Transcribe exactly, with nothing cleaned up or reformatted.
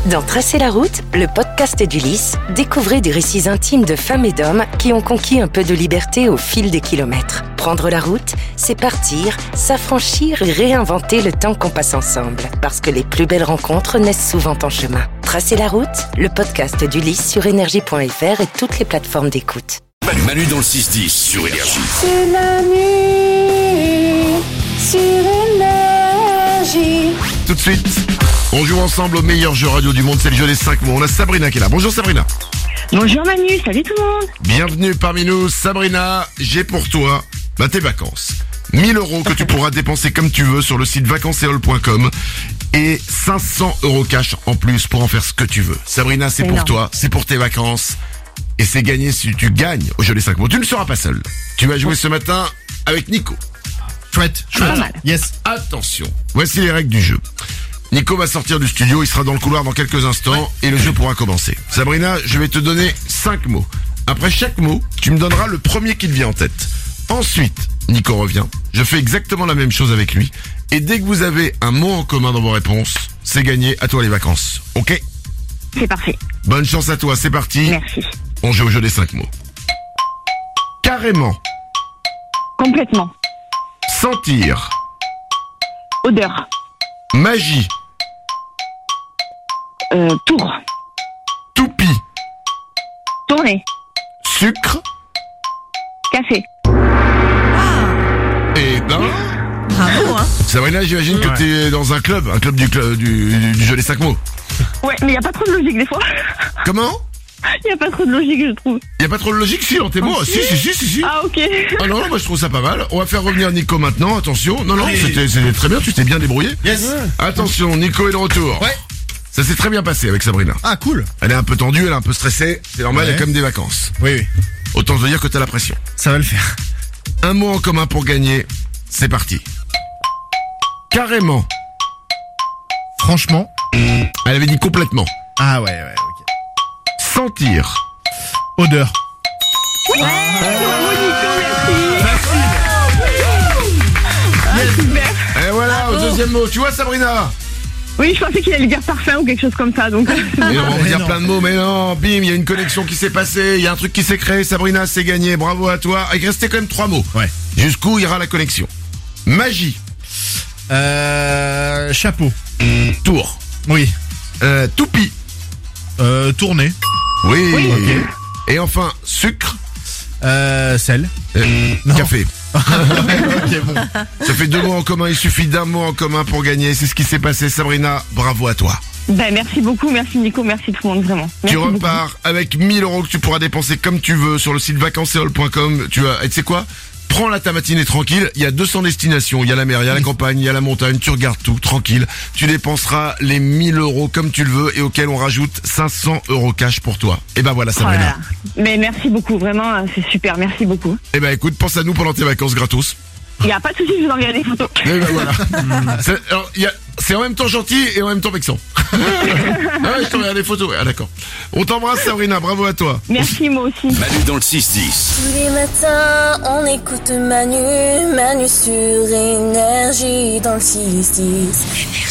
Dans Tracer la route, le podcast d'Ulysse, découvrez des récits intimes de femmes et d'hommes qui ont conquis un peu de liberté au fil des kilomètres. Prendre la route, c'est partir, s'affranchir et réinventer le temps qu'on passe ensemble. Parce que les plus belles rencontres naissent souvent en chemin. Tracer la route, le podcast d'Ulysse sur énergie point f r et toutes les plateformes d'écoute. Manu, Manu dans le six dix sur Énergie. C'est la nuit sur Énergie. Tout de suite, on joue ensemble au meilleur jeu radio du monde, c'est le jeu des cinq mots. On a Sabrina qui est là. Bonjour Sabrina. Bonjour Manu, salut tout le monde. Bienvenue parmi nous. Sabrina, j'ai pour toi bah, tes vacances. mille euros que tu pourras dépenser comme tu veux sur le site vacanceséol point com et cinq cents euros cash en plus pour en faire ce que tu veux. Sabrina, c'est, c'est pour énorme. Toi, c'est pour tes vacances et c'est gagné si tu gagnes au jeu des cinq mots. Tu ne seras pas seul. Tu vas jouer ce matin avec Nico. Chouette, chouette. Yes. Attention, voici les règles du jeu. Nico va sortir du studio, il sera dans le couloir dans quelques instants ouais. et le jeu pourra commencer. Sabrina, je vais te donner cinq mots. Après chaque mot, tu me donneras le premier qui te vient en tête. Ensuite, Nico revient. Je fais exactement la même chose avec lui. Et dès que vous avez un mot en commun dans vos réponses, c'est gagné. À toi les vacances. Ok ? C'est parfait. Bonne chance à toi, c'est parti. Merci. On joue au jeu des cinq mots. Carrément. Complètement. Sentir. Odeur. Magie. Euh, tour. Toupie. Tournée. Sucre. Café. Et ben... Bravo, hein. Sabrina, j'imagine ouais. que t'es dans un club, un club du, cl- du, du, du jeu des cinq mots. Ouais, mais y a pas trop de logique des fois. Comment ? Y a pas trop de logique, je trouve. Y a pas trop de logique, si, dans tes mots. Si, si, si, si, si. Ah, ok. Ah non, moi je trouve ça pas mal. On va faire revenir Nico maintenant, attention. Non, non, oui. c'était, c'était très bien, tu t'es bien débrouillé. Yes. Attention, Nico est de retour. Ouais. Ça s'est très bien passé avec Sabrina. Ah, cool. Elle est un peu tendue, elle est un peu stressée. C'est normal, ouais. Elle a comme des vacances. Oui, oui. Autant te dire que t'as la pression. Ça va le faire. Un mot en commun pour gagner. C'est parti. Carrément. Franchement. Elle avait dit complètement. Ah ouais, ouais, ok. Sentir. Odeur. Oui. Ouais. Bravo Nico, merci. Ah, super. Et voilà, Bravo. Au deuxième mot. Tu vois Sabrina ? Oui, je pensais qu'il allait dire parfum ou quelque chose comme ça, donc. Et on va dire plein de mots, mais non, bim, il y a une connexion qui s'est passée, il y a un truc qui s'est créé, Sabrina, c'est gagné, bravo à toi. Il restait quand même trois mots. Ouais. Jusqu'où ira la connexion ? Magie. Euh, chapeau. Tour. Oui. Euh, toupie. Euh, tournée. Oui. Oui. Ok. Et enfin, sucre. Euh, sel. Euh, café. Ok, bon. Ça fait deux mots en commun, il suffit d'un mot en commun pour gagner. C'est ce qui s'est passé, Sabrina. Bravo à toi. Ben, merci beaucoup, merci Nico, merci tout le monde, vraiment. Merci tu repars beaucoup. avec mille euros que tu pourras dépenser comme tu veux sur le site vacanceséol point com. Tu as, et tu sais quoi? Prends la ta matinée tranquille, il y a deux cents destinations, il y a la mer, il y a la campagne, il y a la montagne, tu regardes tout, tranquille. Tu dépenseras les mille euros comme tu le veux et auquel on rajoute cinq cents euros cash pour toi. Et ben voilà Sabrina. Oh là là. Mais merci beaucoup, vraiment, c'est super, merci beaucoup. Et ben écoute, pense à nous pendant tes vacances gratos. Il n'y a pas de souci, je vous enverrai des photos. Et ben voilà. c'est, alors, y a, c'est en même temps gentil et en même temps vexant. Ah ouais, je t'enverrai des photos, ah d'accord. On t'embrasse Sabrina, bravo à toi. Merci, moi aussi. Manu dans le six dix. Tous les matins, on écoute Manu, Manu sur Énergie dans le six dix.